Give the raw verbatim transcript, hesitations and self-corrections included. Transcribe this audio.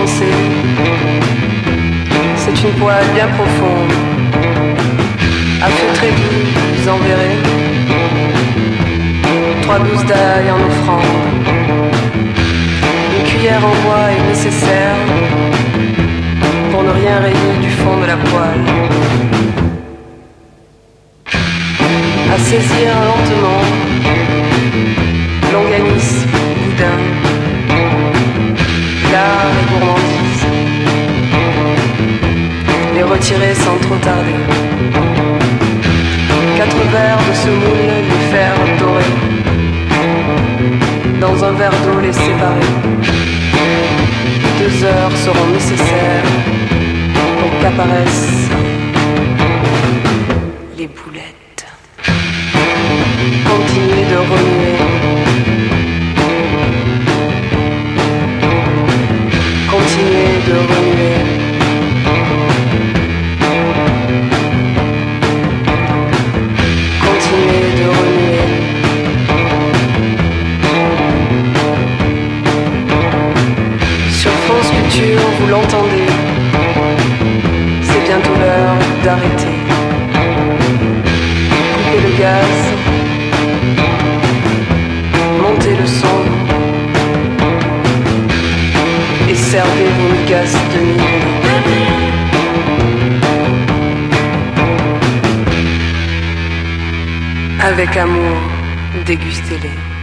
pensée. C'est une poêle bien profonde, à feu très doux enverré, trois gousses d'ail en offrande. Une cuillère en bois est nécessaire pour ne rien rayer du fond de la poêle. À saisir lentement, longanisme, boudin, l'art et gourmandise. Les retirer sans trop tarder. Quatre verres de semoule, les faire dorer. Dans un verre d'eau, les séparer. Deux heures seront nécessaires pour qu'apparaissent les boulettes. Continuez de remuer. Continuez de remuer. Continuez de remuer. Sur France Culture, vous l'entendez. C'est bientôt l'heure d'arrêter. Coupez le gaz. Montez le son. Et servez vos migasses de mille. Avec amour, dégustez-les.